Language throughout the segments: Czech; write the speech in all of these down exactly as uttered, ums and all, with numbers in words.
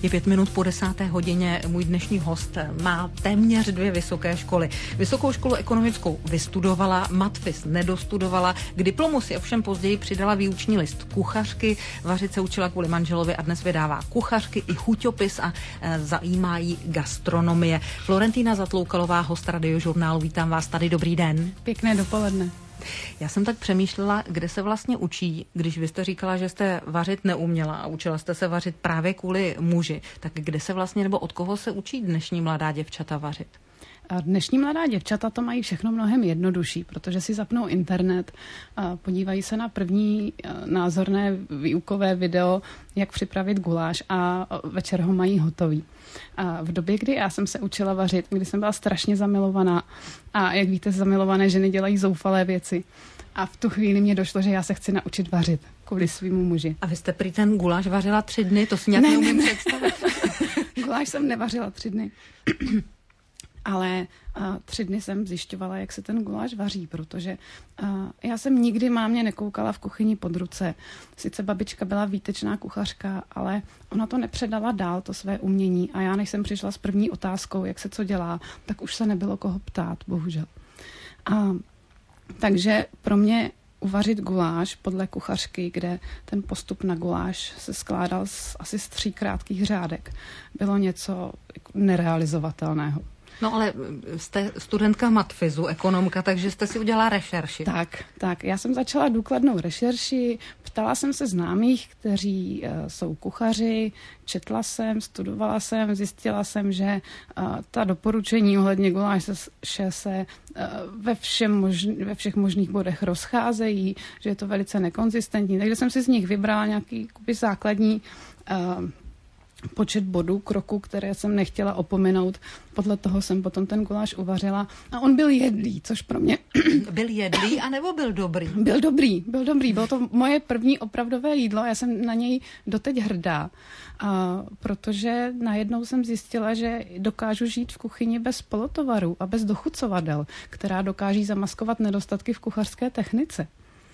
Je pět minut po desáté hodině. Můj dnešní host má téměř dvě vysoké školy. Vysokou školu ekonomickou vystudovala, matfis nedostudovala, k diplomu si ovšem později přidala výuční list kuchařky, vařit se učila kvůli manželovi a dnes vydává kuchařky i chuťopis a e, zajímá jí gastronomie. Florentína Zatloukalová, host Radiožurnálu, vítám vás tady, dobrý den. Pěkné dopoledne. Já jsem tak přemýšlela, kde se vlastně učí, když vy jste říkala, že jste vařit neuměla a učila jste se vařit právě kvůli muži, tak kde se vlastně nebo od koho se učí dnešní mladá děvčata vařit? A dnešní mladá děvčata to mají všechno mnohem jednodušší, protože si zapnou internet a podívají se na první názorné výukové video, jak připravit guláš a večer ho mají hotový. A v době, kdy já jsem se učila vařit, kdy jsem byla strašně zamilovaná a jak víte, zamilované ženy dělají zoufalé věci. A v tu chvíli mě došlo, že já se chci naučit vařit kvůli svýmu muži. A vy jste prý ten guláš vařila tři dny? To si nějak ne, neumím ne, ne. představit. Guláš jsem nevařila tři dny. Ale uh, tři dny jsem zjišťovala, jak se ten guláš vaří, protože uh, já jsem nikdy mámě nekoukala v kuchyni pod ruce. Sice babička byla výtečná kuchařka, ale ona to nepředala dál, to své umění. A já, než jsem přišla s první otázkou, jak se co dělá, tak už se nebylo koho ptát, bohužel. Uh, takže pro mě uvařit guláš podle kuchařky, kde ten postup na guláš se skládal z, asi z tří krátkých řádek, bylo něco nerealizovatelného. No ale jste studentka matfizu, ekonomka, takže jste si udělala rešerši. Tak, tak. Já jsem začala důkladnou rešerši, ptala jsem se známých, kteří uh, jsou kuchaři, četla jsem, studovala jsem, zjistila jsem, že uh, ta doporučení ohledně guláše se uh, ve, všem možn, ve všech možných bodech rozcházejí, že je to velice nekonzistentní, takže jsem si z nich vybrala nějaký kuby základní uh, počet bodů, kroků, které jsem nechtěla opominout. Podle toho jsem potom ten guláš uvařila. A on byl jedlý, což pro mě... Byl jedlý, anebo byl dobrý? Byl dobrý, byl dobrý. Bylo to moje první opravdové jídlo. Já jsem na něj doteď hrdá. A protože najednou jsem zjistila, že dokážu žít v kuchyni bez polotovaru a bez dochucovadel, která dokáží zamaskovat nedostatky v kuchařské technice.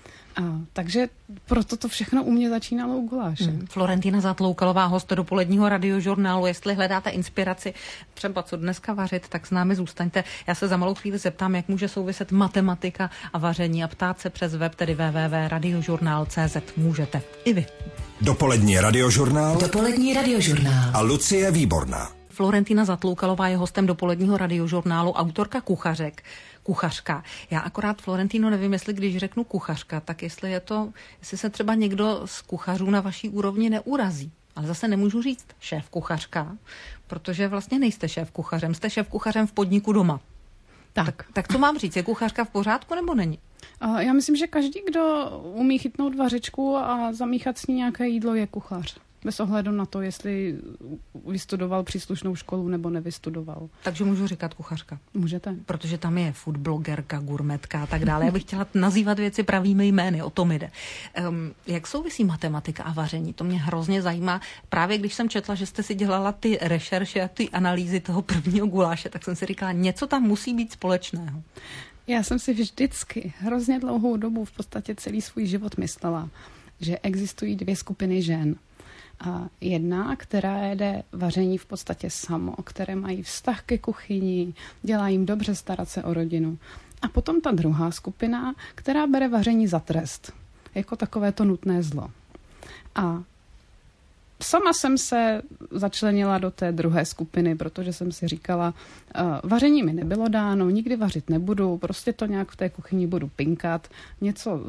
A, takže proto to všechno u mě začínalo u guláše. Hmm. Florentína Zatloukalová, host dopoledního Radiožurnálu. Jestli hledáte inspiraci, třeba co dneska vařit, tak s námi zůstaňte. Já se za malou chvíli zeptám, jak může souviset matematika a vaření a ptát se přes web, tedy w w w tečka radiožurnál tečka cé zet. Můžete i vy. Dopolední Radiožurnál. Dopolední Radiožurnál. A Lucie Výborná. Florentína Zatloukalová je hostem dopoledního Radiožurnálu, autorka kuchařek. Kuchařka. Já akorát, Florentino, nevím, jestli když řeknu kuchařka, tak jestli je to, jestli se třeba někdo z kuchařů na vaší úrovni neurazí. Ale zase nemůžu říct šéf kuchařka, protože vlastně nejste šéf kuchařem, jste šéf kuchařem v podniku doma. Tak. Tak, tak co mám říct, je kuchařka v pořádku nebo není? Já myslím, že každý, kdo umí chytnout vařečku a zamíchat s ní nějaké jídlo, je kuchař. Bez ohledu na to, jestli vystudoval příslušnou školu nebo nevystudoval. Takže můžu říkat kuchařka? Můžete. Protože tam je food blogerka, gurmetka a tak dále. Já bych chtěla nazývat věci pravými jmény, o tom jde. Um, jak souvisí matematika a vaření? To mě hrozně zajímá. Právě když jsem četla, že jste si dělala ty rešerše a ty analýzy toho prvního guláše, tak jsem si říkala, něco tam musí být společného. Já jsem si vždycky hrozně dlouhou dobu, v podstatě celý svůj život myslela, že existují dvě skupiny žen. A jedna, která jede vaření v podstatě samo, které mají vztah ke kuchyni, dělá jim dobře starat se o rodinu. A potom ta druhá skupina, která bere vaření za trest, jako takové to nutné zlo. A sama jsem se začlenila do té druhé skupiny, protože jsem si říkala, uh, vaření mi nebylo dáno, nikdy vařit nebudu, prostě to nějak v té kuchyni budu pinkat, něco...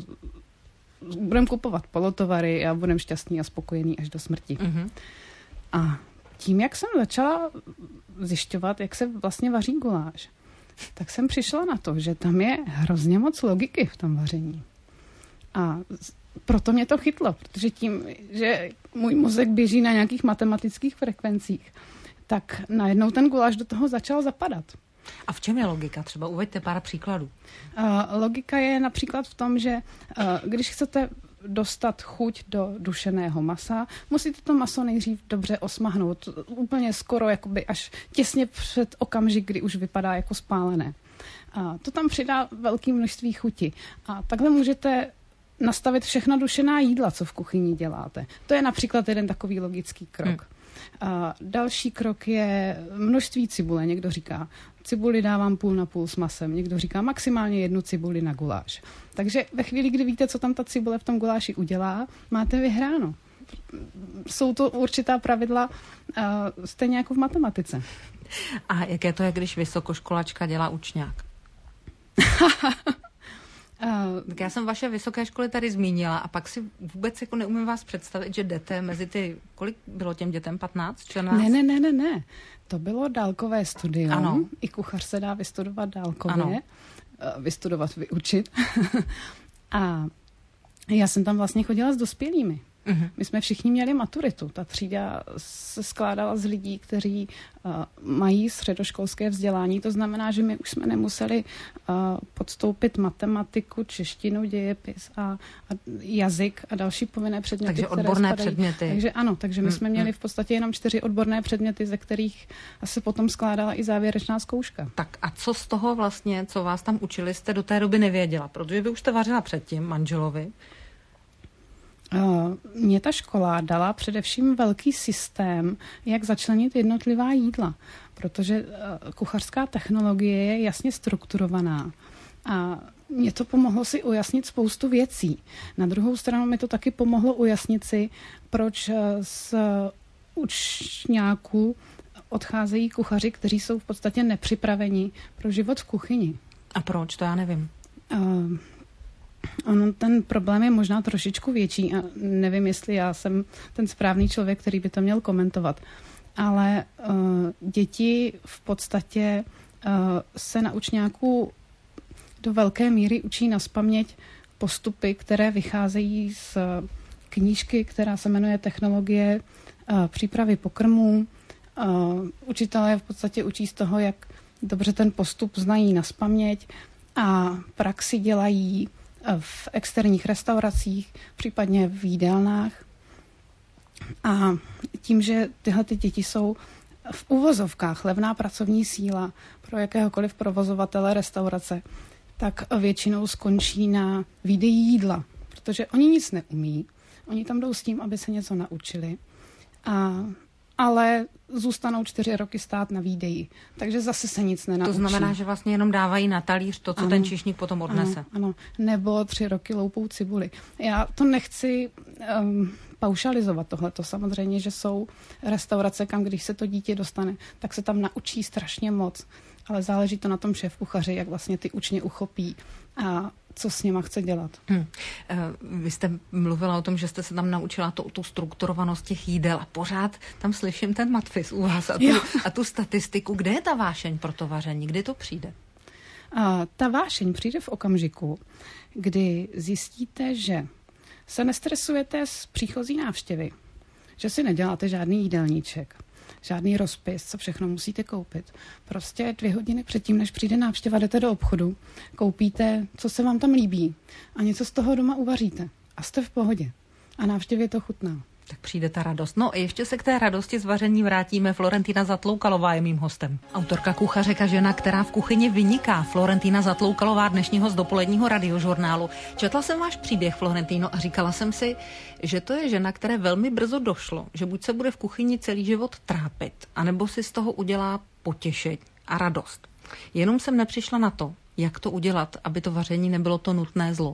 budeme kupovat polotovary a budeme šťastní a spokojení až do smrti. Mm-hmm. A tím, jak jsem začala zjišťovat, jak se vlastně vaří guláš, tak jsem přišla na to, že tam je hrozně moc logiky v tom vaření. A proto mě to chytlo, protože tím, že můj mozek běží na nějakých matematických frekvencích, tak najednou ten guláš do toho začal zapadat. A v čem je logika? Třeba uveďte pár příkladů. Uh, logika je například v tom, že uh, když chcete dostat chuť do dušeného masa, musíte to maso nejdřív dobře osmahnout. Úplně skoro, jakoby až těsně před okamžik, kdy už vypadá jako spálené. A to tam přidá velké množství chuti. A takhle můžete nastavit všechna dušená jídla, co v kuchyni děláte. To je například jeden takový logický krok. Hmm. A další krok je množství cibule. Někdo říká, cibuli dávám půl na půl s masem. Někdo říká maximálně jednu cibuli na guláš. Takže ve chvíli, kdy víte, co tam ta cibule v tom guláši udělá, máte vyhráno. Jsou to určitá pravidla, uh, stejně jako v matematice. A jaké to je, když vysokoškolačka dělá učňák? Uh, tak já jsem vaše vysoké školy tady zmínila a pak si vůbec jako neumím vás představit, že jdete mezi ty, kolik bylo těm dětem, patnáct, čtrnáct? Ne, ne, ne, ne, ne. To bylo dálkové studium. Ano. I kuchař se dá vystudovat dálkově. Ano. Vystudovat, vyučit. A já jsem tam vlastně chodila s dospělými. Uh-huh. My jsme všichni měli maturitu. Ta třída se skládala z lidí, kteří uh, mají středoškolské vzdělání. To znamená, že my už jsme nemuseli uh, podstoupit matematiku, češtinu, dějepis a, a jazyk a další povinné předměty. Takže odborné spadají. předměty. Takže ano, takže my jsme měli v podstatě jenom čtyři odborné předměty, ze kterých se potom skládala i závěrečná zkouška. Tak a co z toho vlastně, co vás tam učili, jste do té doby nevěděla? Protože vy už jste vařila předtím manželovi. Mě ta škola dala především velký systém, jak začlenit jednotlivá jídla, protože kuchařská technologie je jasně strukturovaná a mě to pomohlo si ujasnit spoustu věcí. Na druhou stranu mi to taky pomohlo ujasnit si, proč z učňáků odcházejí kuchaři, kteří jsou v podstatě nepřipraveni pro život v kuchyni. A proč? To já nevím. Uh, Ono, ten problém je možná trošičku větší a nevím, jestli já jsem ten správný člověk, který by to měl komentovat. Ale uh, děti v podstatě uh, se na učňáku do velké míry učí nazpaměť postupy, které vycházejí z knížky, která se jmenuje Technologie uh, přípravy pokrmů. Uh, učitelé v podstatě učí z toho, jak dobře ten postup znají nazpaměť a praxi dělají v externích restauracích, případně v jídelnách. A tím, že tyhle ty děti jsou v uvozovkách levná pracovní síla pro jakéhokoliv provozovatele restaurace, tak většinou skončí na výdeji jídla, protože oni nic neumí. Oni tam jdou s tím, aby se něco naučili. A ale zůstanou čtyři roky stát na výdeji. Takže zase se nic nenaučí. To znamená, že vlastně jenom dávají na talíř to, co ano, ten číšník potom odnese. Ano, ano. Nebo tři roky loupou cibuli. Já to nechci um, paušalizovat tohleto. Samozřejmě, že jsou restaurace, kam když se to dítě dostane, tak se tam naučí strašně moc. Ale záleží to na tom šéfkuchaři, jak vlastně ty učně uchopí a co s nima chce dělat. Hmm. Vy jste mluvila o tom, že jste se tam naučila to, tu strukturovanost těch jídel a pořád tam slyším ten matfis u vás a tu, a tu statistiku. Kde je ta vášeň pro to vaření? Kdy to přijde? A ta vášeň přijde v okamžiku, kdy zjistíte, že se nestresujete z příchozí návštěvy, že si neděláte žádný jídelníček, žádný rozpis, co všechno musíte koupit. Prostě dvě hodiny předtím, než přijde návštěva, jdete do obchodu, koupíte, co se vám tam líbí a něco z toho doma uvaříte. A jste v pohodě. A návštěvě to chutná. Tak přijde ta radost. No a ještě se k té radosti z vaření vrátíme. Florentína Zatloukalová je mým hostem. Autorka kuchařek a žena, která v kuchyni vyniká. Florentína Zatloukalová, dnešního z dopoledního radiožurnálu. Četla jsem váš příběh, Florentíno, a říkala jsem si, že to je žena, které velmi brzo došlo, že buď se bude v kuchyni celý život trápit, anebo si z toho udělá potěšení a radost. Jenom jsem nepřišla na to, jak to udělat, aby to vaření nebylo to nutné zlo.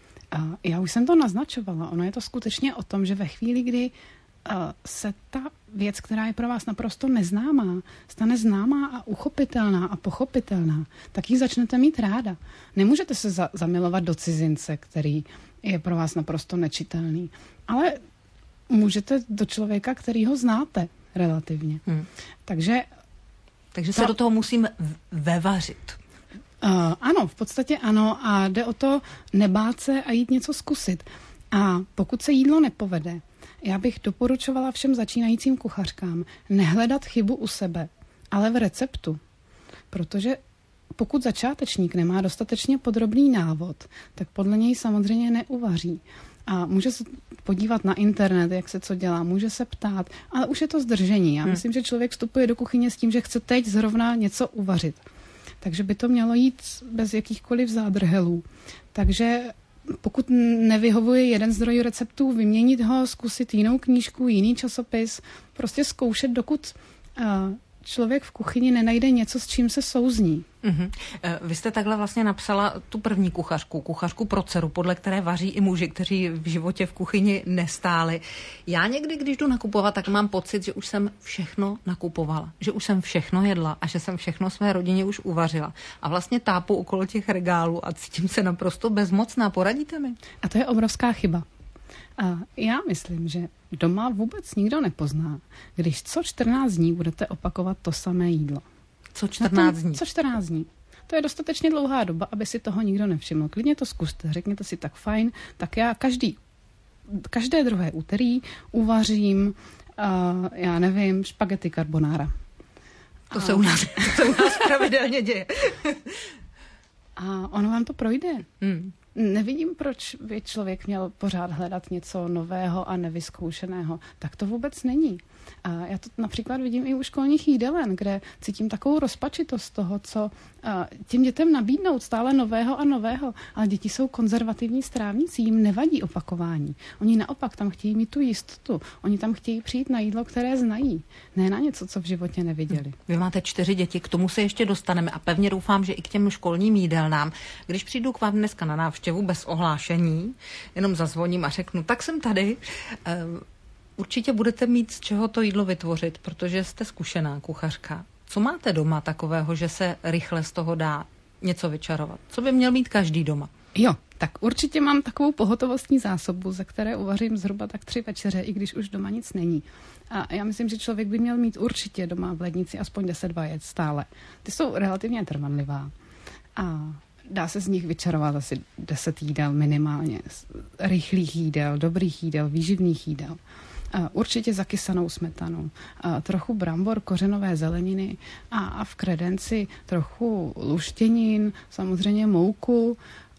Já už jsem to naznačovala. Ono je to skutečně o tom, že ve chvíli, kdy uh, se ta věc, která je pro vás naprosto neznámá, stane známá a uchopitelná a pochopitelná, tak ji začnete mít ráda. Nemůžete se za- zamilovat do cizince, který je pro vás naprosto nečitelný, ale můžete do člověka, který ho znáte relativně. Hmm. Takže, Takže se ta... do toho musím vevařit. Uh, ano, v podstatě ano a jde o to nebát se a jít něco zkusit. A pokud se jídlo nepovede, já bych doporučovala všem začínajícím kuchařkám nehledat chybu u sebe, ale v receptu. Protože pokud začátečník nemá dostatečně podrobný návod, tak podle něj samozřejmě neuvaří. A může se podívat na internet, jak se co dělá, může se ptát, ale už je to zdržení. Já hmm. myslím, že člověk vstupuje do kuchyně s tím, že chce teď zrovna něco uvařit. Takže by to mělo jít bez jakýchkoliv zádrhelů. Takže pokud nevyhovuje jeden zdroj receptů, vyměnit ho, zkusit jinou knížku, jiný časopis, prostě zkoušet, dokud uh, člověk v kuchyni nenajde něco, s čím se souzní. Mm-hmm. Vy jste takhle vlastně napsala tu první kuchařku, kuchařku pro dceru, podle které vaří i muži, kteří v životě v kuchyni nestáli. Já někdy, když jdu nakupovat, tak mám pocit, že už jsem všechno nakupovala, že už jsem všechno jedla a že jsem všechno své rodině už uvařila. A vlastně tápu okolo těch regálů a cítím se naprosto bezmocná. Poradíte mi? A to je obrovská chyba. A já myslím, že doma vůbec nikdo nepozná, když co čtrnáct dní budete opakovat to samé jídlo. Co čtrnáct dní? Co čtrnáct dní. To je dostatečně dlouhá doba, aby si toho nikdo nevšiml. Klidně to zkuste, řekněte si tak fajn, tak já každý, každé druhé úterý uvařím, uh, já nevím, špagety carbonara. To, a... se, u nás, to se u nás pravidelně děje. A ono vám to projde. Hmm. Nevidím, proč by člověk měl pořád hledat něco nového a nevyzkoušeného. Tak to vůbec není. A já to například vidím i u školních jídelen, kde cítím takovou rozpačitost toho, co těm dětem nabídnout stále nového a nového. Ale děti jsou konzervativní strávníci, jim nevadí opakování. Oni naopak tam chtějí mít tu jistotu. Oni tam chtějí přijít na jídlo, které znají. Ne na něco, co v životě neviděli. Vy máte čtyři děti, k tomu se ještě dostaneme a pevně doufám, že i k těm školním jídelnám. Když přijdu k vám dneska na návštěvu bez ohlášení, jenom zazvoním a řeknu, tak jsem tady, určitě budete mít z čeho to jídlo vytvořit, protože jste zkušená kuchařka. Co máte doma takového, že se rychle z toho dá něco vyčarovat? Co by měl mít každý doma? Jo, tak určitě mám takovou pohotovostní zásobu, ze které uvařím zhruba tak tři večeře, i když už doma nic není. A já myslím, že člověk by měl mít určitě doma v lednici aspoň deset vajec stále. Ty jsou relativně trvanlivá a dá se z nich vyčarovat asi deset jídel minimálně. Rychlých jídel, dobrých jídel, výživných jídel. Určitě zakysanou smetanu, trochu brambor, kořenové zeleniny a, a v kredenci trochu luštěnin, samozřejmě mouku,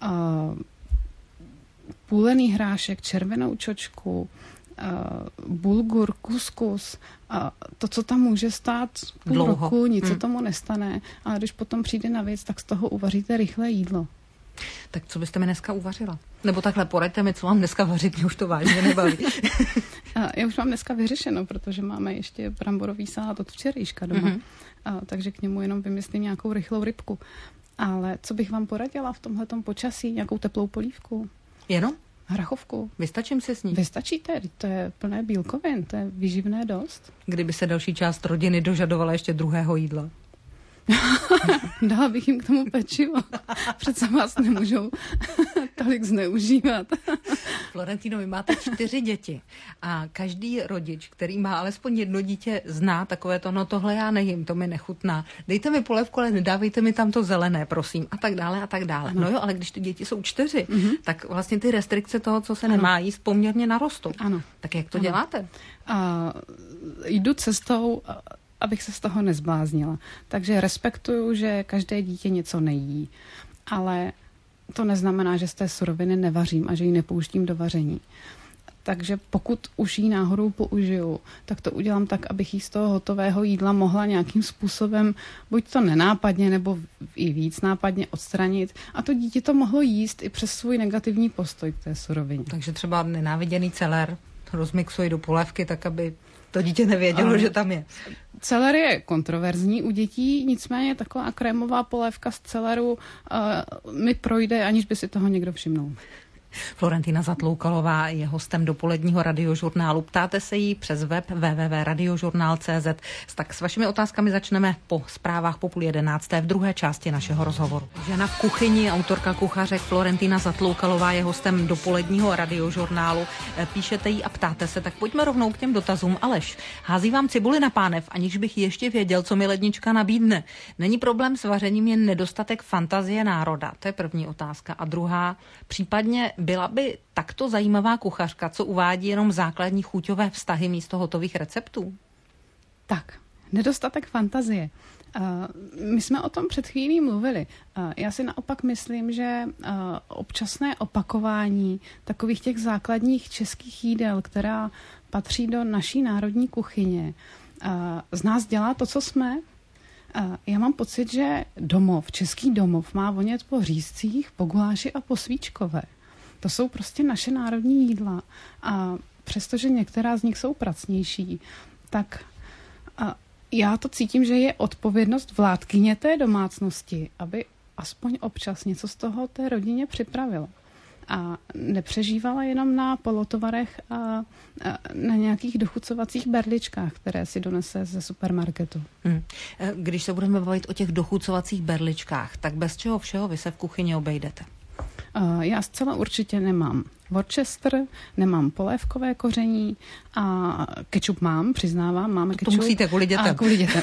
půlený hrášek, červenou čočku, bulgur, kuskus. To, co tam může stát půl Dlouho. roku, nic se hmm. tomu nestane, ale když potom přijde na věc, tak z toho uvaříte rychlé jídlo. Tak co byste mi dneska uvařila? Nebo takhle poraďte mi, co mám dneska vařit, mě už to vážně nebaví. Já už mám dneska vyřešeno, protože máme ještě bramborový salát od včerejška doma, mm-hmm. a, takže k němu jenom vymyslím nějakou rychlou rybku. Ale co bych vám poradila v tomhletom počasí? Nějakou teplou polívku? Jenom? Hrachovku. Vystačím si s ní? Vystačíte, to je plné bílkovin, to je výživné dost. Kdyby se další část rodiny dožadovala ještě druhého jídla? Dala bych jim k tomu pečivo. Přece vás nemůžou tolik zneužívat. Florentino, vy máte čtyři děti a každý rodič, který má alespoň jedno dítě, zná takové to, no tohle já nejím, to mi nechutná. Dejte mi polévku, ale nedávejte mi tam to zelené, prosím, a tak dále a tak dále. Ano. No jo, ale když ty děti jsou čtyři, mm-hmm. tak vlastně ty restrikce toho, co se ano. nemá jíst, poměrně narostou. Ano. Tak jak to ano. děláte? A jdu cestou, abych se z toho nezbláznila. Takže respektuju, že každé dítě něco nejí, ale to neznamená, že z té suroviny nevařím a že ji nepouštím do vaření. Takže pokud už ji náhodou použiju, tak to udělám tak, abych jí z toho hotového jídla mohla nějakým způsobem buď to nenápadně, nebo i víc nápadně odstranit. A to dítě to mohlo jíst i přes svůj negativní postoj k té surovině. Takže třeba nenáviděný celer rozmixuji do polévky, tak aby to dítě nevědělo, ano. že tam je. Celer je kontroverzní u dětí, nicméně taková krémová polévka z celeru uh, mi projde, aniž by si toho někdo všimnul. Florentina Zatloukalová je hostem dopoledního radiožurnálu. Ptáte se jí přes web w w w tečka radiožurnál tečka c z. Tak s vašimi otázkami začneme po zprávách po půl jedenácté v druhé části našeho rozhovoru. Žena v kuchyni, autorka kuchařek Florentina Zatloukalová je hostem dopoledního radiožurnálu. Píšete jí a ptáte se, tak pojďme rovnou k těm dotazům. Aleš, hází vám cibuli na pánev, aniž bych ještě věděl, co mi lednička nabídne. Není problém s vařením, jen nedostatek fantazie národa. To je první otázka. A druhá, případně byla by takto zajímavá kuchařka, co uvádí jenom základní chuťové vztahy místo hotových receptů? Tak, nedostatek fantazie. Uh, my jsme o tom před chvílí mluvili. Uh, já si naopak myslím, že uh, občasné opakování takových těch základních českých jídel, která patří do naší národní kuchyně, uh, z nás dělá to, co jsme. Uh, já mám pocit, že domov, český domov má vonět po řízcích, po guláši a po svíčkové. To jsou prostě naše národní jídla a přestože některá z nich jsou pracnější, tak a já to cítím, že je odpovědnost vládkyně té domácnosti, aby aspoň občas něco z toho té rodině připravila. A nepřežívala jenom na polotovarech a, a na nějakých dochucovacích berličkách, které si donese ze supermarketu. Hmm. Když se budeme bavit o těch dochucovacích berličkách, tak bez čeho všeho vy se v kuchyni obejdete? Já zcela určitě nemám Worcester, nemám polévkové koření a kečup mám, přiznávám, máme to kečup. To musíte kvůli dětem. A kvůli dětem.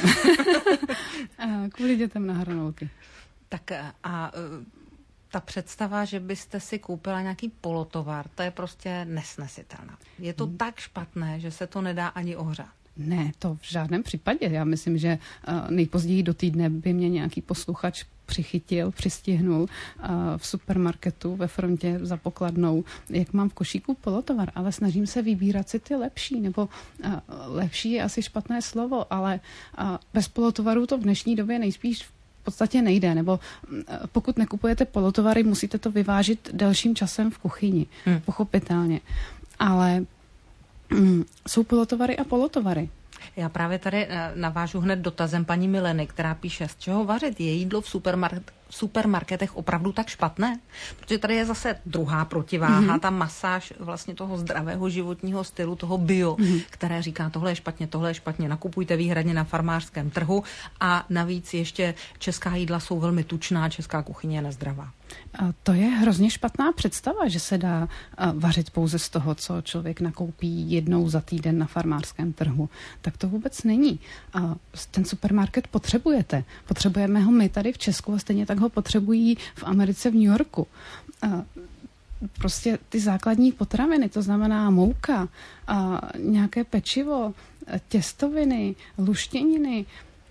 a kvůli dětem na hranolky. Tak a ta představa, že byste si koupila nějaký polotovar, to je prostě nesnesitelná. Je to hmm. tak špatné, že se to nedá ani ohřát. Ne, to v žádném případě. Já myslím, že nejpozději do týdne by mě nějaký posluchač přichytil, přistihnul v supermarketu ve frontě za pokladnou, jak mám v košíku polotovar, ale snažím se vybírat si ty lepší, nebo lepší je asi špatné slovo, ale bez polotovaru to v dnešní době nejspíš v podstatě nejde, nebo pokud nekupujete polotovary, musíte to vyvážit delším časem v kuchyni, hmm. pochopitelně. Ale mm, jsou polotovary a polotovary. Já právě tady navážu hned dotazem paní Mileny, která píše, z čeho vařit, je jídlo v supermarket, v supermarketech opravdu tak špatné? Protože tady je zase druhá protiváha, mm-hmm. ta masáž vlastně toho zdravého životního stylu, toho bio, mm-hmm. které říká, tohle je špatně, tohle je špatně, nakupujte výhradně na farmářském trhu a navíc ještě česká jídla jsou velmi tučná, česká kuchyně je nezdravá. A to je hrozně špatná představa, že se dá vařit pouze z toho, co člověk nakoupí jednou za týden na farmářském trhu. Tak to vůbec není. A ten supermarket potřebujete. Potřebujeme ho my tady v Česku a stejně tak ho potřebují v Americe, v New Yorku. A prostě ty základní potraviny, to znamená mouka, a nějaké pečivo, těstoviny, luštěniny,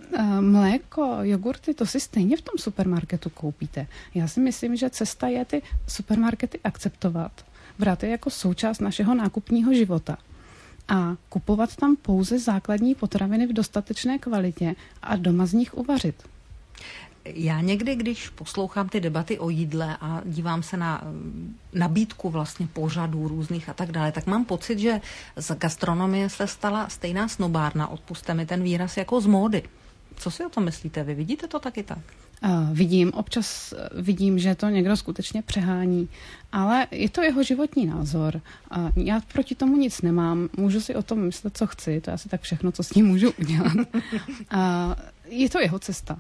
mléko, jogurty, to si stejně v tom supermarketu koupíte. Já si myslím, že cesta je ty supermarkety akceptovat, brát je jako součást našeho nákupního života a kupovat tam pouze základní potraviny v dostatečné kvalitě a doma z nich uvařit. Já někdy, když poslouchám ty debaty o jídle a dívám se na nabídku vlastně pořadů různých a tak dále, tak mám pocit, že z gastronomie se stala stejná snobárna, odpusťte mi ten výraz, jako z módy. Co si o tom myslíte? Vy vidíte to taky tak? Uh, vidím, občas vidím, že to někdo skutečně přehání, ale je to jeho životní názor. Uh, já proti tomu nic nemám, můžu si o tom myslet, co chci, to je asi tak všechno, co s ním můžu udělat. Uh, je to jeho cesta.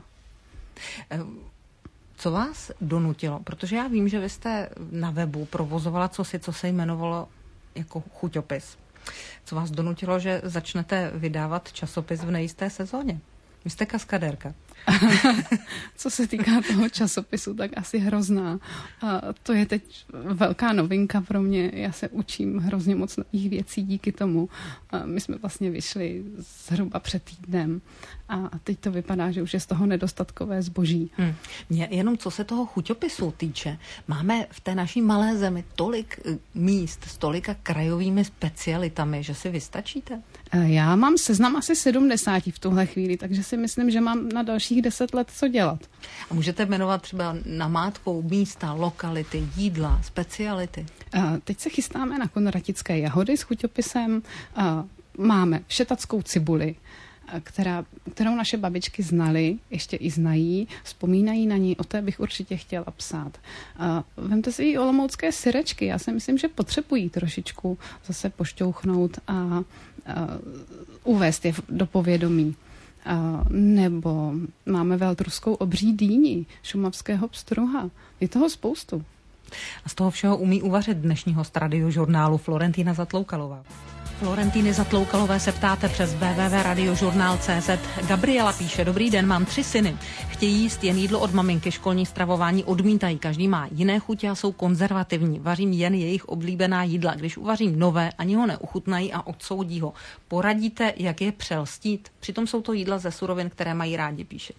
Co vás donutilo? Protože já vím, že vy jste na webu provozovala cosi, co se jmenovalo jako chuťopis. Co vás donutilo, že začnete vydávat časopis v nejisté sezóně? Vy jste kaskadérka. Co se týká toho časopisu, tak asi hrozná. A to je teď velká novinka pro mě. Já se učím hrozně moc nových věcí díky tomu. A my jsme vlastně vyšli zhruba před týdnem a teď to vypadá, že už je z toho nedostatkové zboží. Hmm. Mě, jenom co se toho chuťopisu týče, máme v té naší malé zemi tolik míst s tolika krajovými specialitami, že si vystačíte? Já mám seznam asi sedmdesáti v tuhle chvíli, takže si myslím, že mám na dalších deset let co dělat. A můžete jmenovat třeba namátkou místa, lokality, jídla, speciality? A teď se chystáme na konratické jahody s chuťopisem. A máme všetackou cibuli, která, kterou naše babičky znaly, ještě i znají, vzpomínají na ní, o té bych určitě chtěla psát. A vemte si i olomoucké syrečky, já si myslím, že potřebují trošičku zase pošťouchnout a, a uvést je do povědomí. A nebo máme veltruskou obří dýni, šumavského pstruha. Je toho spoustu. A z toho všeho umí uvařit dnešní host Radiožurnálu Florentína Zatloukalová. Florentíny Zatloukalové se ptáte přes w w w tečka radiožurnál tečka cé zet. Gabriela píše, dobrý den, mám tři syny. Chtějí jíst jen jídlo od maminky, školní stravování odmítají. Každý má jiné chutě a jsou konzervativní. Vařím jen jejich oblíbená jídla. Když uvařím nové, ani ho neuchutnají a odsoudí ho. Poradíte, jak je přelstít? Přitom jsou to jídla ze surovin, které mají rádi, píše.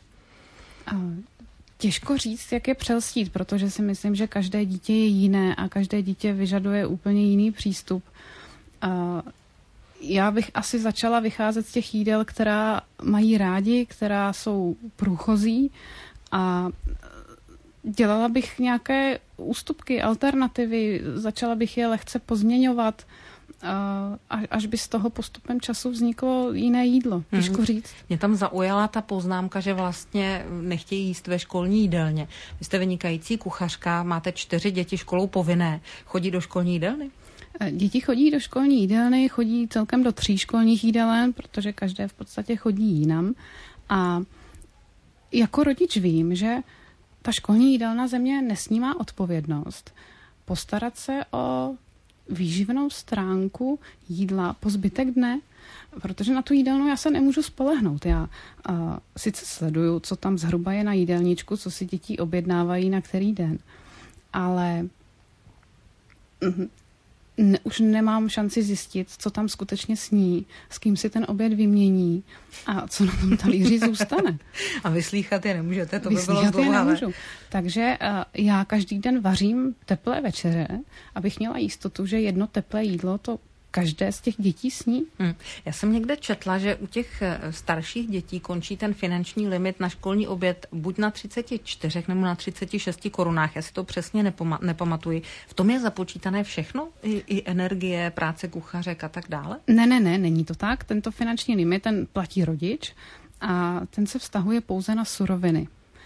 Těžko říct, jak je přelstít, protože si myslím, že každé dítě je jiné a každé dítě vyžaduje úplně jiný přístup. A já bych asi začala vycházet z těch jídel, která mají rádi, která jsou průchozí a dělala bych nějaké ústupky, alternativy, začala bych je lehce pozměňovat, až by z toho postupem času vzniklo jiné jídlo. Těžko hmm. říct. Mě tam zaujala ta poznámka, že vlastně nechtějí jíst ve školní jídelně. Vy jste vynikající kuchařka, máte čtyři děti školou povinné. Chodí do školní jídelny? Děti chodí do školní jídelny, chodí celkem do tří školních jídelen, protože každé v podstatě chodí jinam. A jako rodič vím, že ta školní jídelna země nesnímá odpovědnost postarat se o výživnou stránku jídla po zbytek dne, protože na tu jídelnu já se nemůžu spolehnout. Já uh, sice sleduju, co tam zhruba je na jídelníčku, co si děti objednávají na který den, ale uh, ne, už nemám šanci zjistit, co tam skutečně sní, s kým si ten oběd vymění a co na tom talíři zůstane. A vyslýchat je nemůžete, to vyslýchat by bylo zdlouhavé. Takže uh, já každý den vařím teplé večeře, abych měla jistotu, že jedno teplé jídlo to každé z těch dětí sní. Hmm. Já jsem někde četla, že u těch starších dětí končí ten finanční limit na školní oběd buď na třicet čtyři nebo na třicet šest korunách. Já si to přesně nepama- nepamatuji. V tom je započítané všechno? I, i energie, práce kuchařek a tak dále? Ne, ne, ne, není to tak. Tento finanční limit, ten platí rodič a ten se vztahuje pouze na suroviny.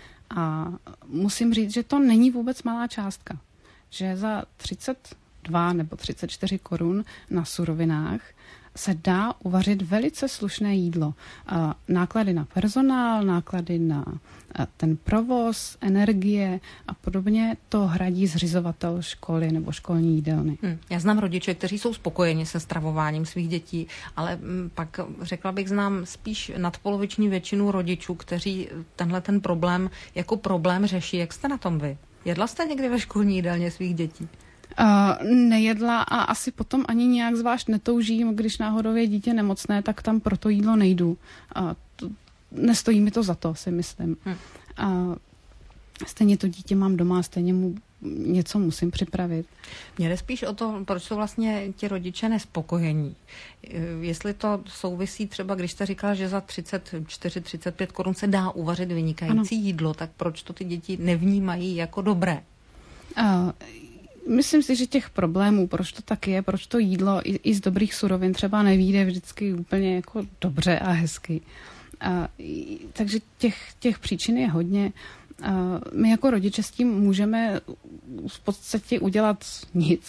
A musím říct, že to není vůbec malá částka. Že za třicet dva nebo třicet čtyři korun na surovinách se dá uvařit velice slušné jídlo. Náklady na personál, náklady na ten provoz, energie a podobně to hradí zřizovatel školy nebo školní jídelny. Hmm. Já znám rodiče, kteří jsou spokojeni se stravováním svých dětí, ale pak řekla bych, znám spíš nadpoloviční většinu rodičů, kteří tenhle ten problém jako problém řeší. Jak jste na tom vy? Jedla jste někdy ve školní jídelně svých dětí? Uh, nejedla a asi potom ani nějak zvlášť netoužím, když náhodou je dítě nemocné, tak tam pro to jídlo nejdu. Uh, to, nestojí mi to za to, si myslím. Hmm. Uh, stejně to dítě mám doma, stejně mu něco musím připravit. Mně jde spíš o to, proč jsou vlastně ti rodiče nespokojení. Jestli to souvisí třeba, když jste říkala, že za třicet čtyři třicet pět korun se dá uvařit vynikající ano. jídlo, tak proč to ty děti nevnímají jako dobré? Uh, Myslím si, že těch problémů, proč to tak je, proč to jídlo i, i z dobrých surovin třeba nevyjde vždycky úplně jako dobře a hezky. A, takže těch, těch příčin je hodně. A my jako rodiče s tím můžeme v podstatě udělat nic.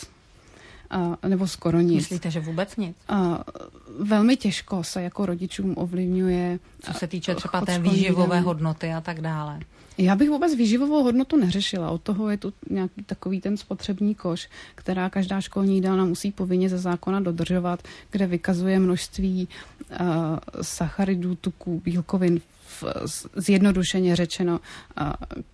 A, nebo skoro nic. Myslíte, že vůbec nic? A, velmi těžko se jako rodičům ovlivňuje. Co se týče třeba té výživové hodnoty a tak dále. Já bych vůbec výživovou hodnotu neřešila. Od toho je tu nějaký takový ten spotřební koš, která každá školní jídelna musí povinně ze zákona dodržovat, kde vykazuje množství uh, sacharidů, tuků, bílkovin, v, zjednodušeně řečeno, uh,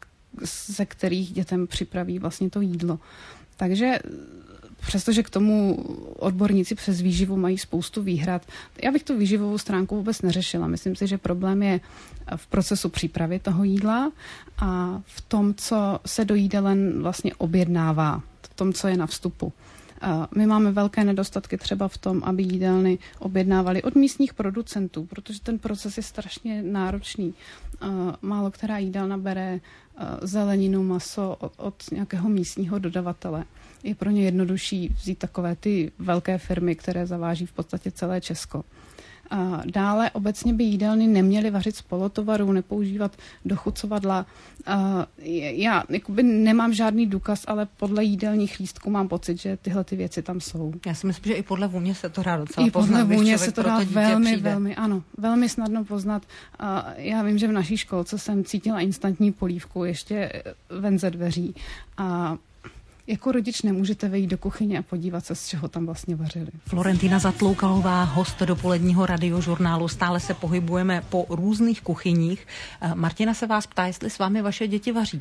ze kterých dětem připraví vlastně to jídlo. Takže přestože k tomu odborníci přes výživu mají spoustu výhrad, já bych tu výživovou stránku vůbec neřešila. Myslím si, že problém je v procesu přípravy toho jídla a v tom, co se do jídelen vlastně objednává, v tom, co je na vstupu. My máme velké nedostatky třeba v tom, aby jídelny objednávaly od místních producentů, protože ten proces je strašně náročný. Málo která jídelna bere zeleninu, maso od, od nějakého místního dodavatele. Je pro ně jednodušší vzít takové ty velké firmy, které zaváží v podstatě celé Česko. A dále obecně by jídelny neměly vařit z polotovaru, nepoužívat dochucovadla. A já jakoby nemám žádný důkaz, ale podle jídelních lístků mám pocit, že tyhle ty věci tam jsou. Já si myslím, že i podle vůně se to dá docela I poznat. I podle vůně se to dá to velmi, přijde. velmi, ano, velmi snadno poznat. A já vím, že v naší školce jsem cítila instantní polívku ještě ven ze dveří. A jako rodič nemůžete vejít do kuchyně a podívat se, z čeho tam vlastně vařili. Florentína Zatloukalová, host dopoledního radiožurnálu. Stále se pohybujeme po různých kuchyních. Martina se vás ptá, jestli s vámi vaše děti vaří.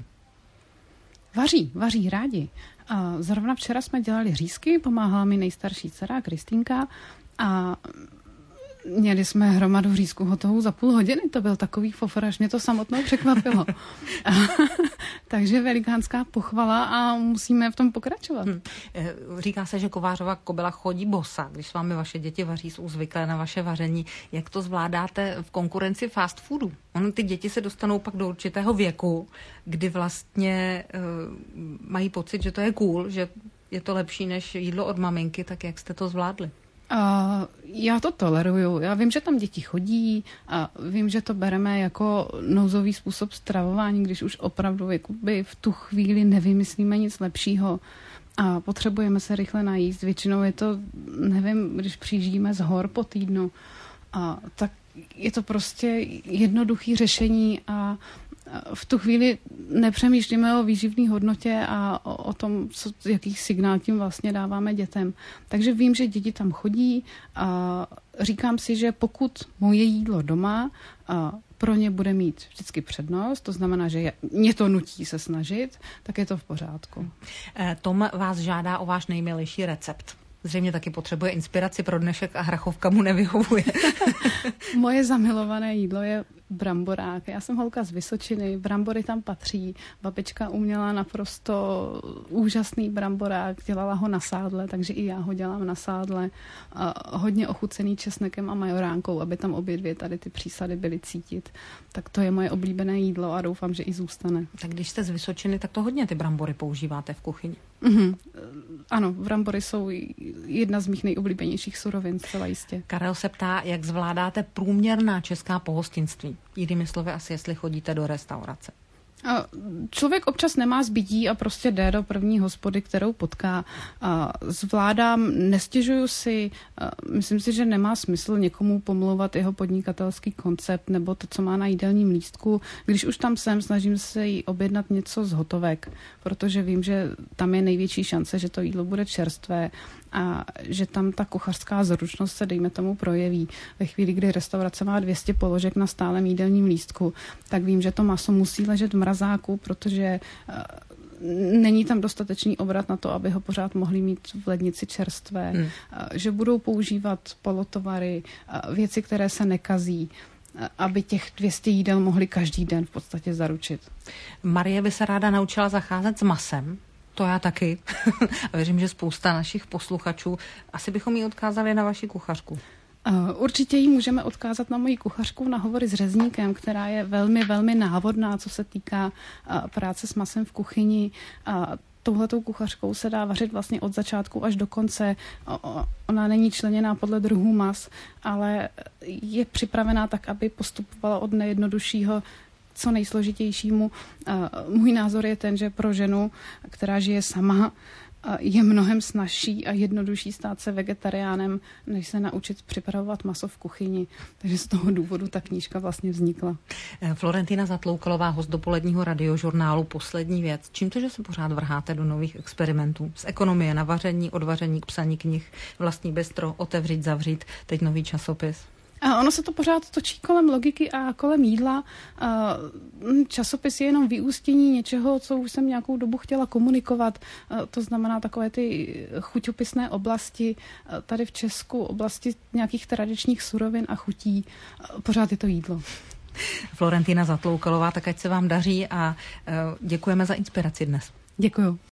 Vaří, vaří rádi. Zrovna včera jsme dělali řízky, pomáhala mi nejstarší dcera Kristýnka a Měli jsme hromadu řízku hotovou za půl hodiny, to byl takový fofr, až mě to samotnou překvapilo. Takže velikánská pochvala a musíme v tom pokračovat. Hmm. Říká se, že kovářova kobyla chodí bosa. Když s vámi vaše děti vaří, jsou zvyklé na vaše vaření. Jak to zvládáte v konkurenci fast foodu? Ono, ty děti se dostanou pak do určitého věku, kdy vlastně uh, mají pocit, že to je cool, že je to lepší než jídlo od maminky, tak jak jste to zvládli? Uh, já to toleruju. Já vím, že tam děti chodí a vím, že to bereme jako nouzový způsob stravování, když už opravdu jakoby v tu chvíli nevymyslíme nic lepšího a potřebujeme se rychle najíst. Většinou je to, nevím, když přijíždíme z hor po týdnu, a tak je to prostě jednoduché řešení a v tu chvíli nepřemýšlíme o výživné hodnotě a o, o tom, co, jaký signál tím vlastně dáváme dětem. Takže vím, že děti tam chodí a říkám si, že pokud moje jídlo doma a pro ně bude mít vždycky přednost, to znamená, že je, mě to nutí se snažit, tak je to v pořádku. Tom vás žádá o váš nejmilejší recept. Zřejmě taky potřebuje inspiraci pro dnešek a hrachovka mu nevyhovuje. Moje zamilované jídlo je bramborák. Já jsem holka z Vysočiny, brambory tam patří. Babička uměla naprosto úžasný bramborák, dělala ho na sádle, takže i já ho dělám na sádle. A hodně ochucený česnekem a majoránkou, aby tam obě dvě tady ty přísady byly cítit. Tak to je moje oblíbené jídlo a doufám, že i zůstane. Tak když jste z Vysočiny, tak to hodně ty brambory používáte v kuchyni. Mm-hmm. Ano, brambory jsou jedna z mých nejoblíbenějších surovin, zcela jistě. Karel se ptá, jak zvládáte průměrná česká pohostinství. Jinými slovy asi, jestli chodíte do restaurace. Člověk občas nemá zbytí a prostě jde do první hospody, kterou potká. Zvládám, nestěžuju si, myslím si, že nemá smysl někomu pomlouvat jeho podnikatelský koncept nebo to, co má na jídelním lístku. Když už tam jsem, snažím se jí objednat něco z hotovek, protože vím, že tam je největší šance, že to jídlo bude čerstvé a že tam ta kuchařská zručnost se, dejme tomu, projeví. Ve chvíli, kdy restaurace má dvě stě položek na stálem jídelním lístku, tak vím, že to maso musí ležet v mrazáku, protože není tam dostatečný obrat na to, aby ho pořád mohli mít v lednici čerstvé. Hmm. Že budou používat polotovary, věci, které se nekazí, aby těch dvě stě jídel mohli každý den v podstatě zaručit. Marie by se ráda naučila zacházet s masem. To já taky. A věřím, že spousta našich posluchačů. Asi bychom ji odkázali na vaši kuchařku. Určitě ji můžeme odkázat na moji kuchařku na hovory s řezníkem, která je velmi, velmi návodná, co se týká práce s masem v kuchyni. Touhletou kuchařkou se dá vařit vlastně od začátku až do konce. Ona není členěná podle druhů mas, ale je připravená tak, aby postupovala od nejjednoduššího co nejsložitějšímu. Můj názor je ten, že pro ženu, která žije sama, je mnohem snazší a jednodušší stát se vegetariánem, než se naučit připravovat maso v kuchyni. Takže z toho důvodu ta knížka vlastně vznikla. Florentina Zatloukalová, host dopoledního radiožurnálu. Poslední věc. Čím to, že se pořád vrháte do nových experimentů? Z ekonomie na vaření, od vaření k psaní knih, vlastní bistro, otevřít, zavřít, teď nový časopis. A ono se to pořád točí kolem logiky a kolem jídla. Časopis je jenom vyústění něčeho, co už jsem nějakou dobu chtěla komunikovat. To znamená takové ty chuťopisné oblasti tady v Česku, oblasti nějakých tradičních surovin a chutí. Pořád je to jídlo. Florentina Zatloukalová, tak ať se vám daří a děkujeme za inspiraci dnes. Děkuju.